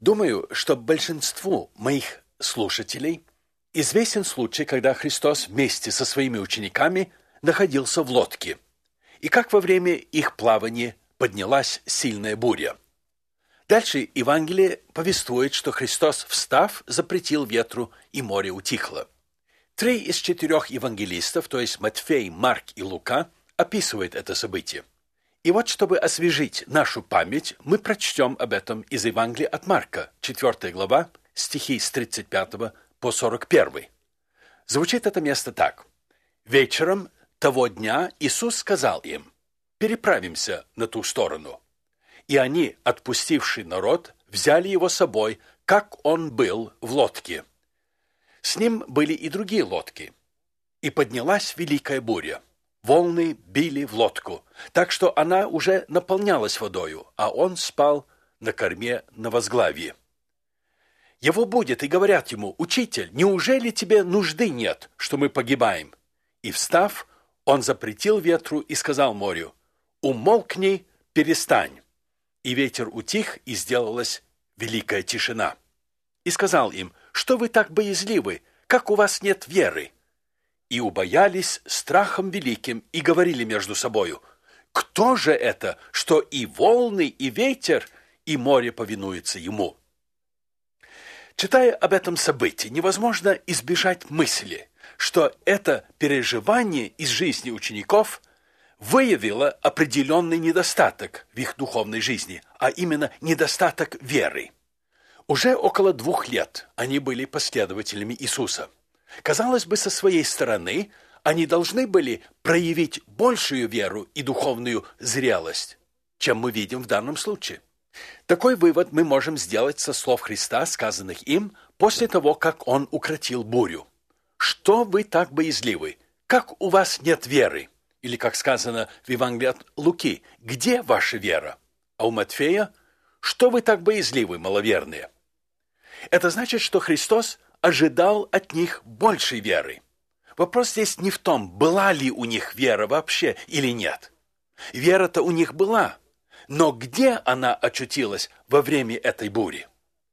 Думаю, что большинству моих слушателей известен случай, когда Христос вместе со своими учениками находился в лодке, и как во время их плавания поднялась сильная буря. Дальше Евангелие повествует, что Христос, встав, запретил ветру, и море утихло. 3 из 4 евангелистов, то есть Матфей, Марк и Лука, описывают это событие. И вот, чтобы освежить нашу память, мы прочтем об этом из Евангелия от Марка, 4 глава, стихи с 35 по 41. Звучит это место так. «Вечером того дня Иисус сказал им: переправимся на ту сторону. И они, отпустивший народ, взяли его с собой, как он был в лодке. С ним были и другие лодки. И поднялась великая буря. Волны били в лодку, так что она уже наполнялась водою, а он спал на корме на возглавье. Его будят и говорят ему: «Учитель, неужели тебе нужды нет, что мы погибаем?» И, встав, он запретил ветру и сказал морю: «Умолкни, перестань». И ветер утих, и сделалась великая тишина. И сказал им: «Что вы так боязливы? Как у вас нет веры?» И убоялись страхом великим, и говорили между собою: «Кто же это, что и волны, и ветер, и море повинуются ему?» Читая об этом событии, невозможно избежать мысли, что это переживание из жизни учеников выявило определенный недостаток в их духовной жизни, а именно недостаток веры. Уже около 2 лет они были последователями Иисуса. Казалось бы, со своей стороны они должны были проявить большую веру и духовную зрелость, чем мы видим в данном случае. Такой вывод мы можем сделать со слов Христа, сказанных им после того, как он укротил бурю. «Что вы так боязливы? Как у вас нет веры?» Или, как сказано в Евангелии от Луки: «Где ваша вера?» А у Матфея: «Что вы так боязливы, маловерные?» Это значит, что Христос ожидал от них большей веры. Вопрос здесь не в том, была ли у них вера вообще или нет. Вера-то у них была, но где она очутилась во время этой бури?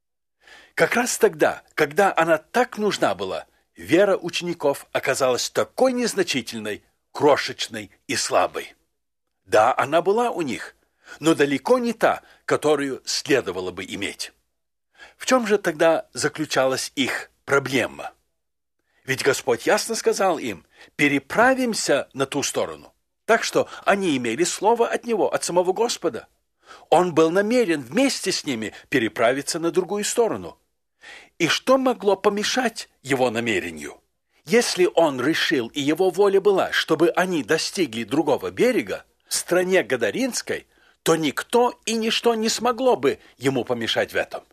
Как раз тогда, когда она так нужна была, вера учеников оказалась такой незначительной, крошечной и слабой. Да, она была у них, но далеко не та, которую следовало бы иметь. В чем же тогда заключалась их проблема? Ведь Господь ясно сказал им: переправимся на ту сторону. Так что они имели слово от Него, от самого Господа. Он был намерен вместе с ними переправиться на другую сторону. И что могло помешать Его намерению? Если Он решил, и Его воля была, чтобы они достигли другого берега, в стране Гадаринской, то никто и ничто не смогло бы Ему помешать в этом.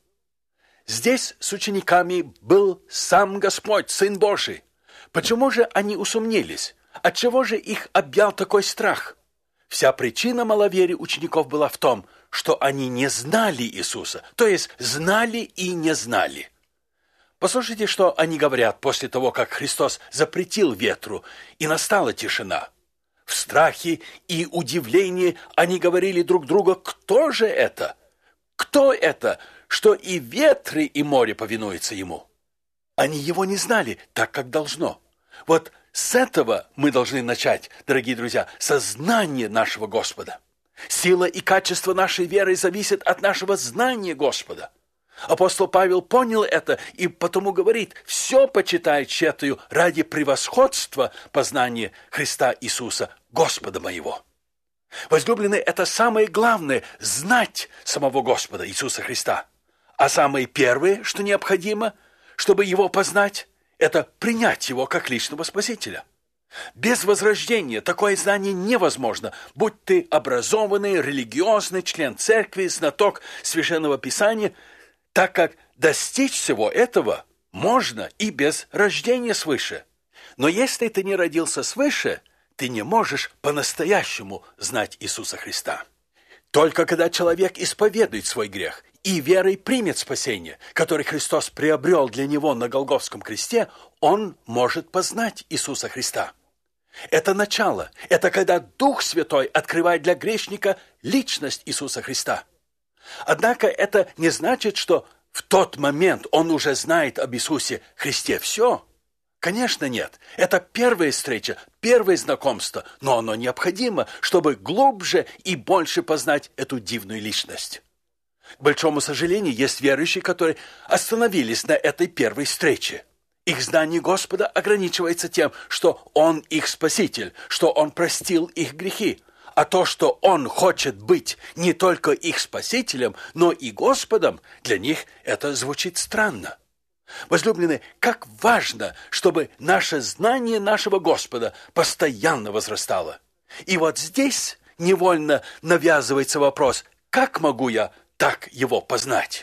Здесь с учениками был сам Господь, Сын Божий. Почему же они усомнились? Отчего же их объял такой страх? Вся причина маловерия учеников была в том, что они не знали Иисуса, то есть знали и не знали. Послушайте, что они говорят после того, как Христос запретил ветру, и настала тишина. В страхе и удивлении они говорили друг другу: «Кто же это? Кто это, что и ветры, и море повинуются ему?» Они его не знали так, как должно. Вот с этого мы должны начать, дорогие друзья, со знания нашего Господа. Сила и качество нашей веры зависят от нашего знания Господа. Апостол Павел понял это и потому говорит: «Все почитаю тщетою ради превосходства познания Христа Иисуса, Господа моего». Возлюбленные, это самое главное – знать самого Господа Иисуса Христа. А самое первое, что необходимо, чтобы Его познать, это принять Его как личного Спасителя. Без возрождения такое знание невозможно, будь ты образованный, религиозный, член церкви, знаток Священного Писания, так как достичь всего этого можно и без рождения свыше. Но если ты не родился свыше, ты не можешь по-настоящему знать Иисуса Христа. Только когда человек исповедует свой грех и верой примет спасение, которое Христос приобрел для него на Голгофском кресте, он может познать Иисуса Христа. Это начало, это когда Дух Святой открывает для грешника личность Иисуса Христа. Однако это не значит, что в тот момент он уже знает об Иисусе Христе все? Конечно, нет. Это первая встреча, первое знакомство, но оно необходимо, чтобы глубже и больше познать эту дивную личность. К большому сожалению, есть верующие, которые остановились на этой первой встрече. Их знание Господа ограничивается тем, что Он их Спаситель, что Он простил их грехи. А то, что Он хочет быть не только их Спасителем, но и Господом, для них это звучит странно. Возлюбленные, как важно, чтобы наше знание нашего Господа постоянно возрастало. И вот здесь невольно навязывается вопрос, как могу я так его познать?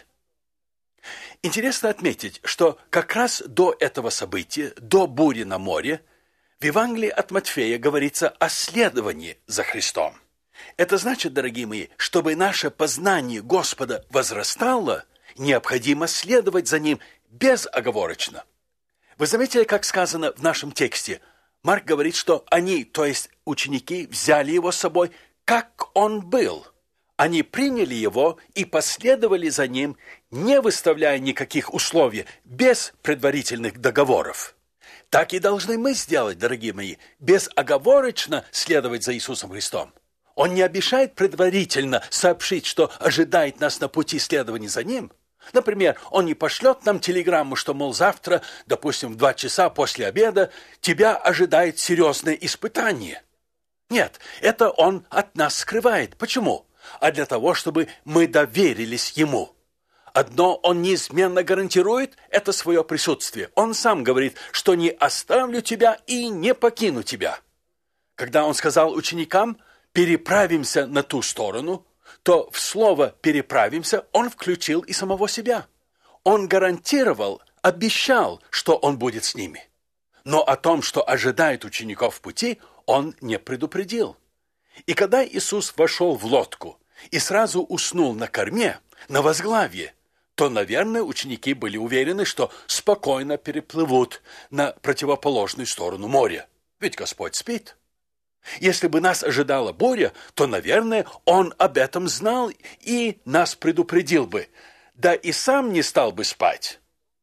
Интересно отметить, что как раз до этого события, до бури на море, в Евангелии от Матфея говорится о следовании за Христом. Это значит, дорогие мои, чтобы наше познание Господа возрастало, необходимо следовать за Ним безоговорочно. Вы заметили, как сказано в нашем тексте? Марк говорит, что они, то есть ученики, взяли Его с собой, как Он был. Они приняли Его и последовали за Ним, не выставляя никаких условий, без предварительных договоров. Так и должны мы сделать, дорогие мои, безоговорочно следовать за Иисусом Христом. Он не обещает предварительно сообщить, что ожидает нас на пути следования за Ним. Например, Он не пошлет нам телеграмму, что, мол, завтра, допустим, в 2 часа после обеда, тебя ожидает серьезное испытание. Нет, это Он от нас скрывает. Почему? А для того, чтобы мы доверились Ему. Одно Он неизменно гарантирует – это свое присутствие. Он сам говорит, что не оставлю тебя и не покину тебя. Когда Он сказал ученикам «переправимся на ту сторону», то в слово «переправимся» Он включил и самого себя. Он гарантировал, обещал, что Он будет с ними. Но о том, что ожидает учеников в пути, Он не предупредил. И когда Иисус вошел в лодку и сразу уснул на корме, на возглавье, то, наверное, ученики были уверены, что спокойно переплывут на противоположную сторону моря. Ведь Господь спит. Если бы нас ожидала буря, то, наверное, Он об этом знал и нас предупредил бы, да и сам не стал бы спать.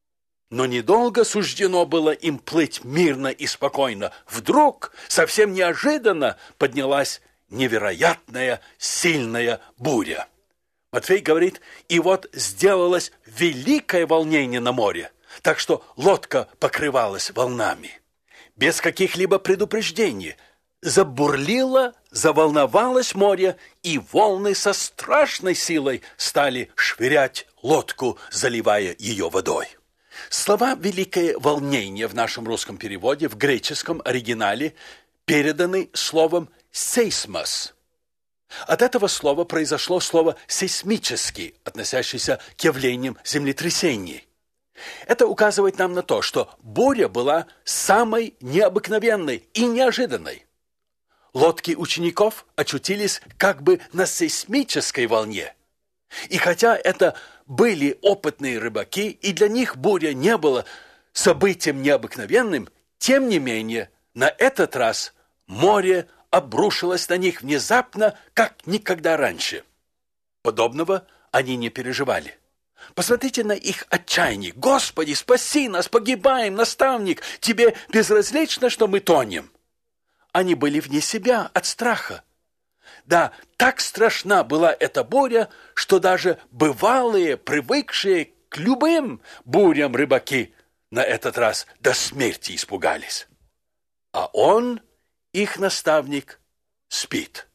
Но недолго суждено было им плыть мирно и спокойно. Вдруг, совсем неожиданно, поднялась невероятная, сильная буря. Матфей говорит, и вот сделалось великое волнение на море, так что лодка покрывалась волнами. Без каких-либо предупреждений забурлило, заволновалось море, и волны со страшной силой стали швырять лодку, заливая ее водой. Слова «великое волнение» в нашем русском переводе, в греческом оригинале, переданы словом «сейсмос». От этого слова произошло слово «сейсмический», относящееся к явлениям землетрясений. Это указывает нам на то, что буря была самой необыкновенной и неожиданной. Лодки учеников очутились как бы на сейсмической волне. И хотя это были опытные рыбаки, и для них буря не была событием необыкновенным, тем не менее, на этот раз море обрушилось на них внезапно, как никогда раньше. Подобного они не переживали. Посмотрите на их отчаяние. «Господи, спаси нас, погибаем, наставник! Тебе безразлично, что мы тонем!» Они были вне себя от страха. Да, так страшна была эта буря, что даже бывалые, привыкшие к любым бурям рыбаки на этот раз до смерти испугались. А он, их наставник, спит.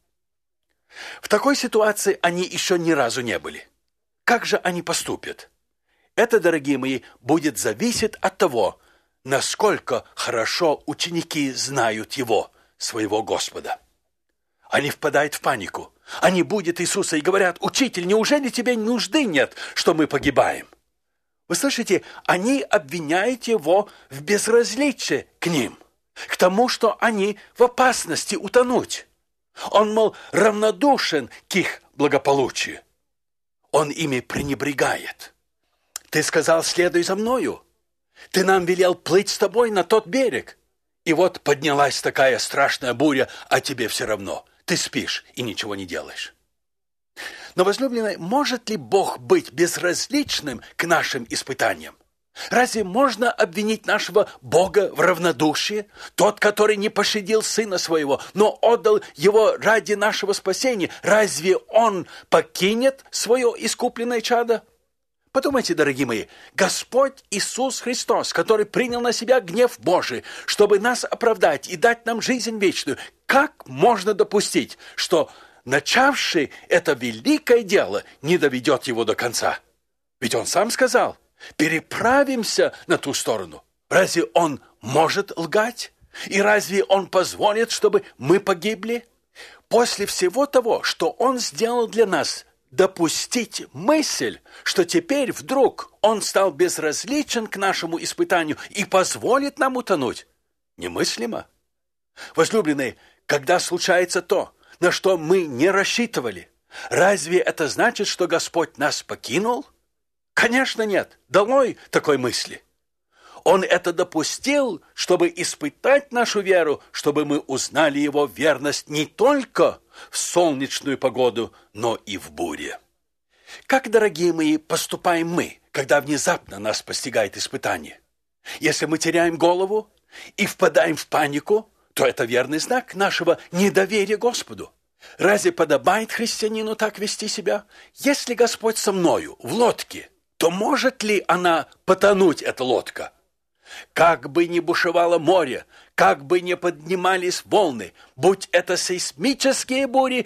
В такой ситуации они еще ни разу не были. Как же они поступят? Это, дорогие мои, будет зависеть от того, насколько хорошо ученики знают Его, своего Господа. Они впадают в панику. Они будут Иисуса и говорят: «Учитель, неужели тебе нужды нет, что мы погибаем?» Вы слышите, они обвиняют Его в безразличии к ним, к тому, что они в опасности утонуть. Он, мол, равнодушен к их благополучию. Он ими пренебрегает. «Ты сказал, следуй за мною. Ты нам велел плыть с тобой на тот берег. И вот поднялась такая страшная буря, а тебе все равно. Ты спишь и ничего не делаешь». Но, возлюбленные, может ли Бог быть безразличным к нашим испытаниям? Разве можно обвинить нашего Бога в равнодушии? Тот, который не пощадил Сына Своего, но отдал Его ради нашего спасения, разве Он покинет свое искупленное чадо? Подумайте, дорогие мои, Господь Иисус Христос, который принял на себя гнев Божий, чтобы нас оправдать и дать нам жизнь вечную, как можно допустить, что начавший это великое дело не доведет его до конца? Ведь Он сам сказал: переправимся на ту сторону. Разве Он может лгать? И разве Он позволит, чтобы мы погибли? После всего того, что Он сделал для нас, допустить мысль, что теперь вдруг Он стал безразличен к нашему испытанию и позволит нам утонуть, немыслимо. Возлюбленные, когда случается то, на что мы не рассчитывали, разве это значит, что Господь нас покинул? Конечно, нет. Долой такой мысли. Он это допустил, чтобы испытать нашу веру, чтобы мы узнали Его верность не только в солнечную погоду, но и в буре. Как, дорогие мои, поступаем мы, когда внезапно нас постигает испытание? Если мы теряем голову и впадаем в панику, то это верный знак нашего недоверия Господу. Разве подобает христианину так вести себя? Если Господь со мною в лодке, то может ли она потонуть, эта лодка? Как бы ни бушевало море, как бы ни поднимались волны, будь это сейсмические бури,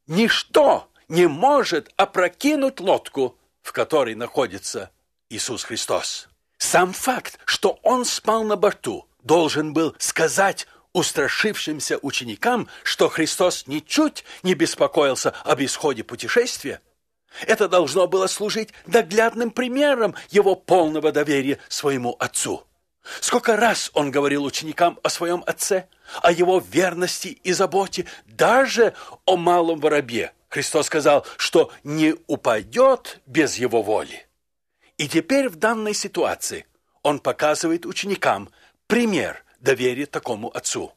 ничто не может опрокинуть лодку, в которой находится Иисус Христос. Сам факт, что Он спал на борту, должен был сказать устрашившимся ученикам, что Христос ничуть не беспокоился об исходе путешествия. Это должно было служить наглядным примером Его полного доверия своему Отцу. Сколько раз Он говорил ученикам о своем Отце, о Его верности и заботе, даже о малом воробье. Христос сказал, что не упадет без Его воли. И теперь в данной ситуации Он показывает ученикам пример доверия такому Отцу.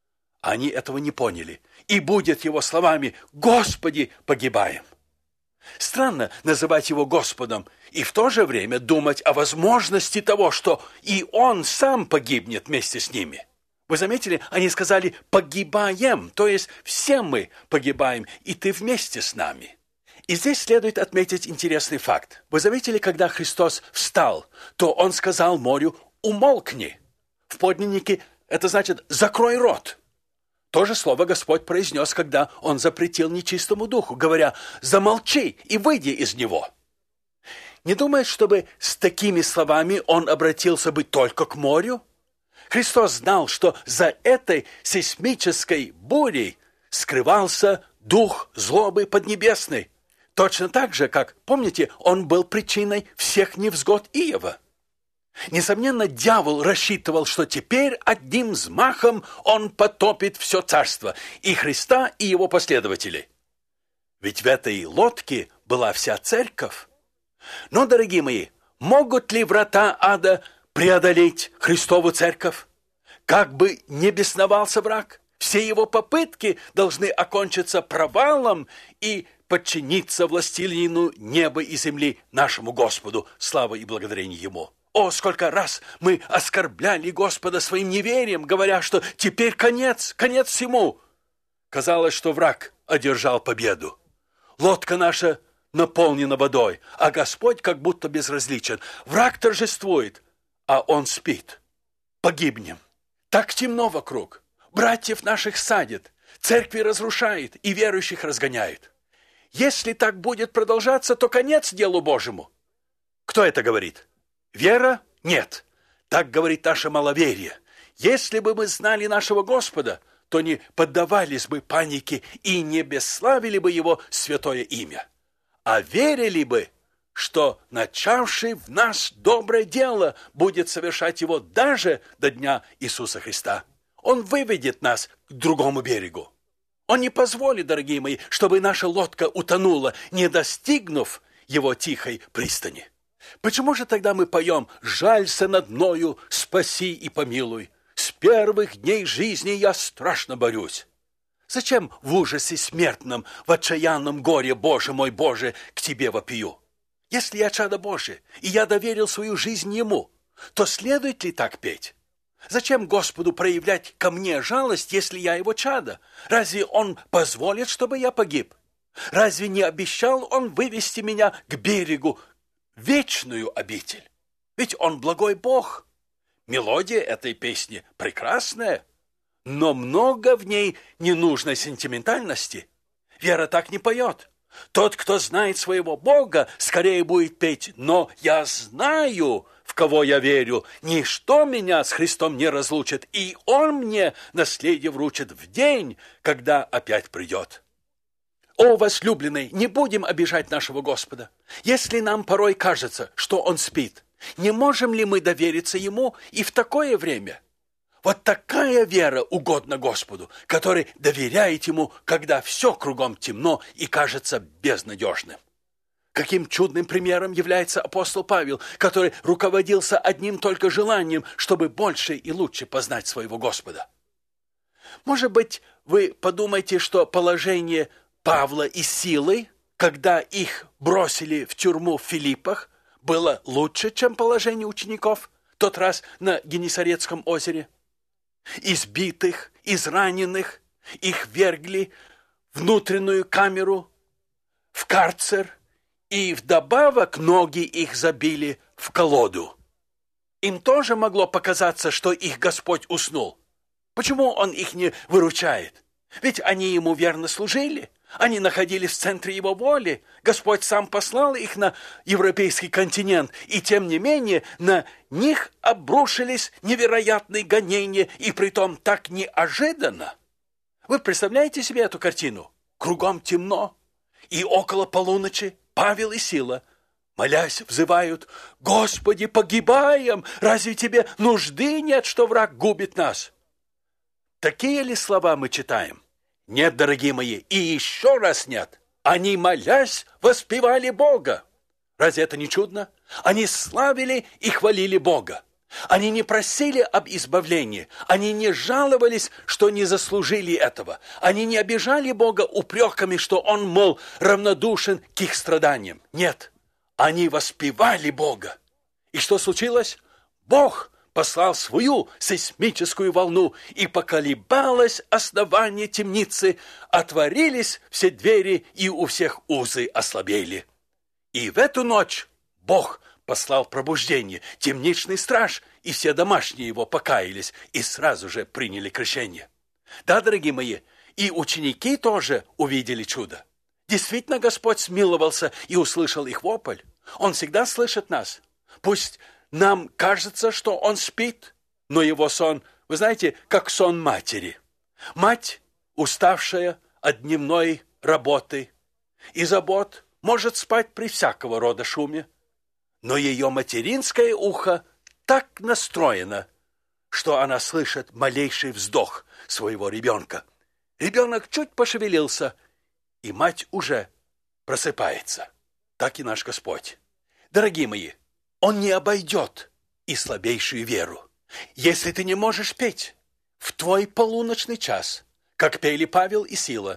Они этого не поняли, и будет Его словами: «Господи, погибаем». Странно называть Его Господом и в то же время думать о возможности того, что и Он сам погибнет вместе с ними. Вы заметили, они сказали «погибаем», то есть все мы погибаем, и ты вместе с нами. И здесь следует отметить интересный факт. Вы заметили, когда Христос встал, то Он сказал морю «умолкни». В подлиннике это значит «закрой рот». То же слово Господь произнес, когда Он запретил нечистому духу, говоря: «замолчи и выйди из него». Не думает, чтобы с такими словами Он обратился бы только к морю? Христос знал, что за этой сейсмической бурей скрывался дух злобы поднебесной. Точно так же, как, помните, он был причиной всех невзгод Иова. Несомненно, дьявол рассчитывал, что теперь одним взмахом он потопит все царство, и Христа, и его последователей. Ведь в этой лодке была вся церковь. Но, дорогие мои, могут ли врата ада преодолеть Христову церковь? Как бы ни бесновался враг, все его попытки должны окончиться провалом и подчиниться властелину неба и земли, нашему Господу, слава и благодарение Ему. О, сколько раз мы оскорбляли Господа своим неверием, говоря, что теперь конец всему. Казалось, что враг одержал победу. Лодка наша наполнена водой, а Господь как будто безразличен. Враг торжествует, а Он спит. Погибнем. Так темно вокруг. Братьев наших садит, церкви разрушает и верующих разгоняет. Если так будет продолжаться, то конец делу Божьему. Кто это говорит? Вера? Нет. Так говорит наше маловерие. Если бы мы знали нашего Господа, то не поддавались бы панике и не бесславили бы Его святое имя, а верили бы, что начавший в нас доброе дело будет совершать его даже до дня Иисуса Христа. Он выведет нас к другому берегу. Он не позволит, дорогие мои, чтобы наша лодка утонула, не достигнув Его тихой пристани. Почему же тогда мы поем «Жалься над мною, спаси и помилуй»? С первых дней жизни я страшно борюсь. Зачем в ужасе смертном, в отчаянном горе, Боже мой, Боже, к Тебе вопию? Если я чадо Божие, и я доверил свою жизнь Ему, то следует ли так петь? Зачем Господу проявлять ко мне жалость, если я Его чадо? Разве Он позволит, чтобы я погиб? Разве не обещал Он вывести меня к берегу, вечную обитель? Ведь Он благой Бог. Мелодия этой песни прекрасная, но много в ней ненужной сентиментальности. Вера так не поет. Тот, кто знает своего Бога, скорее будет петь: «Но я знаю, в кого я верю, ничто меня с Христом не разлучит, и Он мне наследие вручит в день, когда опять придет». О, возлюбленный, не будем обижать нашего Господа. Если нам порой кажется, что Он спит, не можем ли мы довериться Ему и в такое время? Вот такая вера угодна Господу, который доверяет Ему, когда все кругом темно и кажется безнадежным. Каким чудным примером является апостол Павел, который руководился одним только желанием, чтобы больше и лучше познать своего Господа. Может быть, вы подумаете, что положение Павла и Силы, когда их бросили в тюрьму в Филиппах, было лучше, чем положение учеников в тот раз на Генесарецком озере. Избитых, израненных их вергли в внутреннюю камеру, в карцер, и вдобавок ноги их забили в колоду. Им тоже могло показаться, что их Господь уснул. Почему Он их не выручает? Ведь они Ему верно служили. Они находились в центре Его воли. Господь сам послал их на европейский континент, и тем не менее на них обрушились невероятные гонения, и притом так неожиданно. Вы представляете себе эту картину? Кругом темно, и около полуночи Павел и Сила, молясь, взывают: «Господи, погибаем! Разве Тебе нужды нет, что враг губит нас?» Такие ли слова мы читаем? Нет, дорогие мои, и еще раз нет. Они, молясь, воспевали Бога. Разве это не чудно? Они славили и хвалили Бога. Они не просили об избавлении. Они не жаловались, что не заслужили этого. Они не обижали Бога упреками, что Он, мол, равнодушен к их страданиям. Нет, они воспевали Бога. И что случилось? Бог послал свою сейсмическую волну, и поколебалось основание темницы, отворились все двери, и у всех узы ослабели. И в эту ночь Бог послал пробуждение, темничный страж, и все домашние его покаялись и сразу же приняли крещение. Да, дорогие мои, и ученики тоже увидели чудо. Действительно, Господь смиловался и услышал их вопль. Он всегда слышит нас. Пусть нам кажется, что Он спит, но его сон, вы знаете, как сон матери. Мать, уставшая от дневной работы и забот, может спать при всякого рода шуме, но ее материнское ухо так настроено, что она слышит малейший вздох своего ребенка. Ребенок чуть пошевелился, и мать уже просыпается. Так и наш Господь. Дорогие мои, Он не обойдет и слабейшую веру. Если ты не можешь петь в твой полуночный час, как пели Павел и Сила,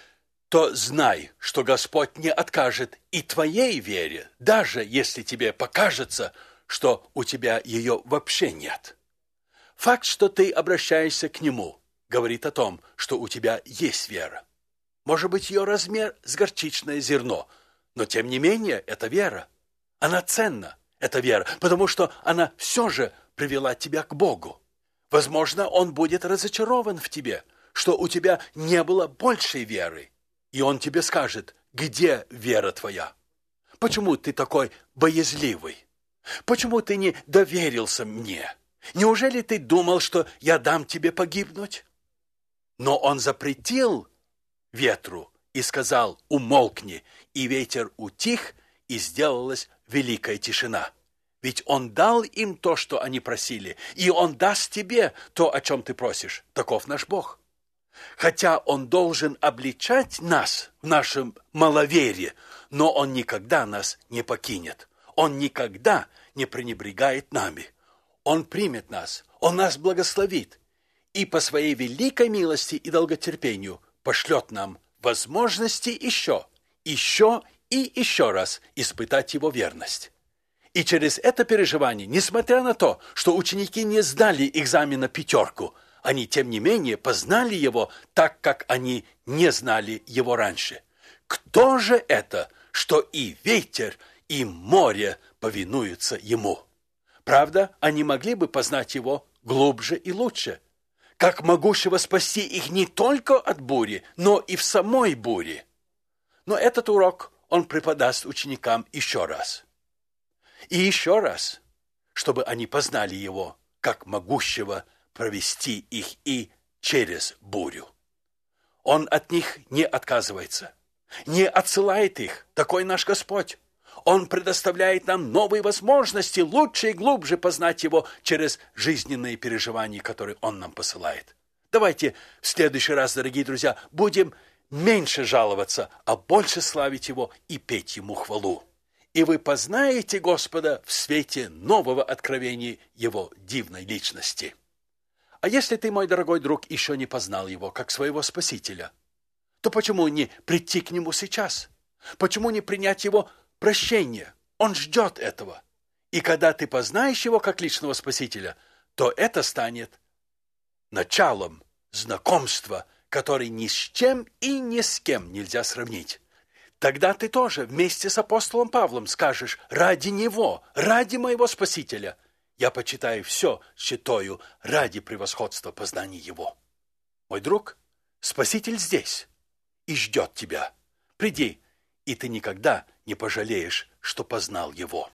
то знай, что Господь не откажет и твоей вере, даже если тебе покажется, что у тебя ее вообще нет. Факт, что ты обращаешься к Нему, говорит о том, что у тебя есть вера. Может быть, ее размер с горчичное зерно, но тем не менее это вера. Она ценна. Это вера, потому что она все же привела тебя к Богу. Возможно, Он будет разочарован в тебе, что у тебя не было большей веры. И Он тебе скажет: где вера твоя? Почему ты такой боязливый? Почему ты не доверился мне? Неужели ты думал, что я дам тебе погибнуть? Но Он запретил ветру и сказал: умолкни, и ветер утих, и сделалась великая тишина. Ведь Он дал им то, что они просили, и Он даст тебе то, о чем ты просишь. Таков наш Бог. Хотя Он должен обличать нас в нашем маловерии, но Он никогда нас не покинет. Он никогда не пренебрегает нами. Он примет нас, Он нас благословит и по Своей великой милости и долготерпению пошлет нам возможности еще и еще раз испытать его верность. И через это переживание, несмотря на то, что ученики не сдали экзамена 5, они, тем не менее, познали его так, как они не знали его раньше. Кто же это, что и ветер, и море повинуются ему? Правда, они могли бы познать его глубже и лучше, как могущего спасти их не только от бури, но и в самой буре. Но этот урок он преподаст ученикам еще раз. И еще раз, чтобы они познали его, как могущего провести их и через бурю. Он от них не отказывается, не отсылает их, такой наш Господь. Он предоставляет нам новые возможности лучше и глубже познать его через жизненные переживания, которые он нам посылает. Давайте в следующий раз, дорогие друзья, будем меньше жаловаться, а больше славить его и петь ему хвалу. И вы познаете Господа в свете нового откровения его дивной личности. А если ты, мой дорогой друг, еще не познал его как своего Спасителя, то почему не прийти к нему сейчас? Почему не принять его прощение? Он ждет этого. И когда ты познаешь его как личного Спасителя, то это станет началом знакомства, который ни с чем и ни с кем нельзя сравнить. Тогда ты тоже вместе с апостолом Павлом скажешь: ради него, ради моего Спасителя, я почитаю все, считаю ради превосходства познания его. Мой друг, Спаситель здесь и ждет тебя. Приди, и ты никогда не пожалеешь, что познал его.